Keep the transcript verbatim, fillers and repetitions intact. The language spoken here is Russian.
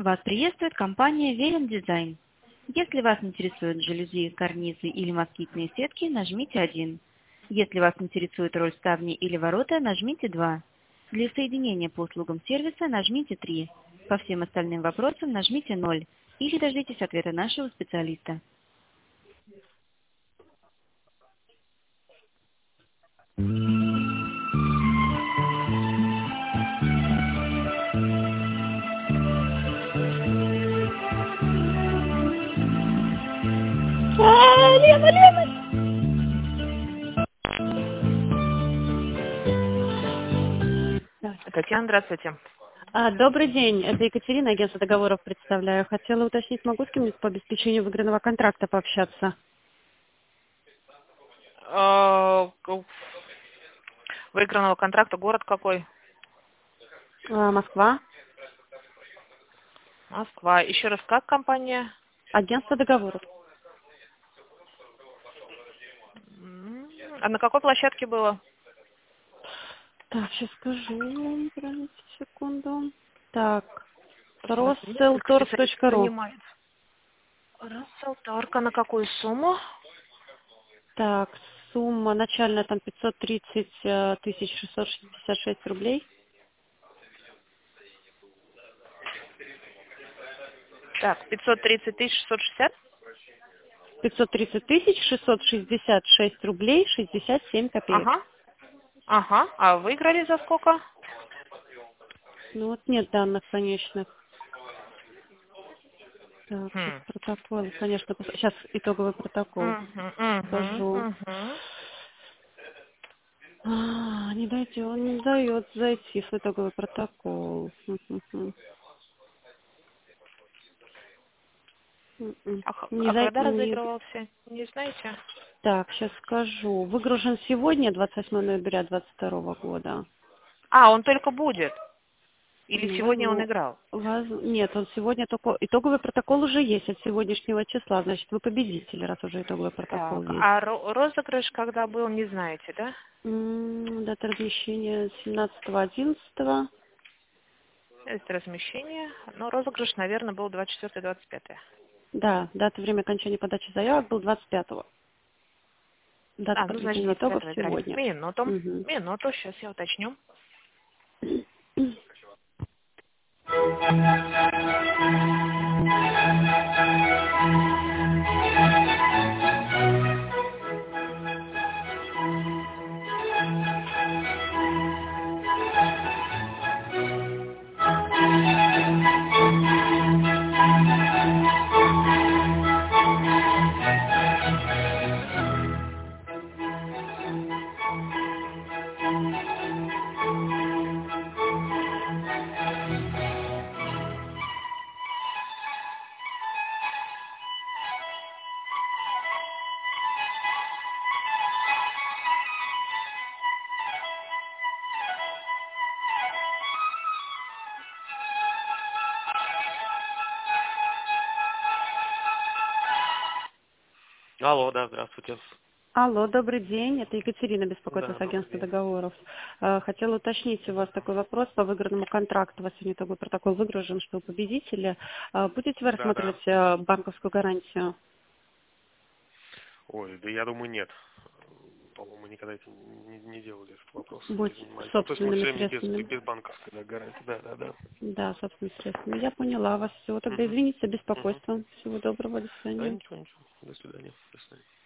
Вас приветствует компания Верен Дизайн. Если вас интересуют жалюзи, карнизы или москитные сетки, нажмите один. Если вас интересует роль ставни или ворота, нажмите два. Для соединения по услугам сервиса нажмите три. По всем остальным вопросам нажмите ноль. Или дождитесь ответа нашего специалиста. А, Лена, Лена! Татьяна, здравствуйте. А, добрый день, это Екатерина, агентство договоров представляю. Хотела уточнить, могу с кем-нибудь по обеспечению выигранного контракта пообщаться? Э, к- Выигранного контракта город какой? А, Москва, Москва. Еще раз, как компания? агентство договоров. М, А на какой площадке было? Так, сейчас скажу, подождите секунду. Так, Просто у нас несколько росселторг специалистов точка ру. занимает. Рассалтарка на какую сумму? Так, сумма начальная там пятьсот тридцать э, тысяч шестьсот шестьдесят шесть рублей. Так, пятьсот тридцать тысяч шестьсот шестьдесят? пятьсот тридцать тысяч шестьсот шестьдесят шесть рублей шестьдесят семь копеек. Ага. Ага. А выиграли за сколько? Ну вот нет данных конечных. Так, сейчас Хм. протокол, конечно, сейчас итоговый протокол Мгм, мгм, покажу. мгм. А, не дайте, он не дает зайти в итоговый протокол. Мгм. Мгм. А, х- Не а зай- когда не- разыгрывался? Не знаете? Так, сейчас скажу. Выгружен сегодня, двадцать восьмого ноября двадцать второго года. А, он только будет. Или Ну, сегодня он возможно. играл? Нет, он сегодня только... Итоговый протокол уже есть от сегодняшнего числа. Значит, вы победитель, раз уже итоговый протокол Так, есть. а ро- розыгрыш когда был, не знаете, да? М, Дата размещения семнадцатого одиннадцатого. Это размещение. Но розыгрыш, наверное, был двадцать четвёртое двадцать пятое. Да, дата, время окончания подачи заявок был двадцать пятого. Дата А, ну, значит, подведения двадцать итогов пятого играли. сегодня. Минуту. Мгм. Минуту, сейчас я уточню. Алло, да, здравствуйте. Алло, добрый день. Это Екатерина беспокоит Да, вас, добрый агентство день. договоров. Э, Хотела уточнить у вас такой вопрос по выигранному контракту. У вас сегодня такой протокол выгружен, что вы победители. Э, Будете вы Да, да. рассматривать э, банковскую гарантию? Ой, да я думаю, нет. По-моему, мы никогда этим не, не делали этот вопрос, не Будь занимались. Ну, то есть мы собственными все время без, средствами. без банковской да, гарантии. Да, да, да. Да, собственными средствами. Я поняла вас. Всего тогда Угу. извините за Угу. беспокойство. Всего доброго. До Да, свидания. ничего, ничего. До свидания. До свидания.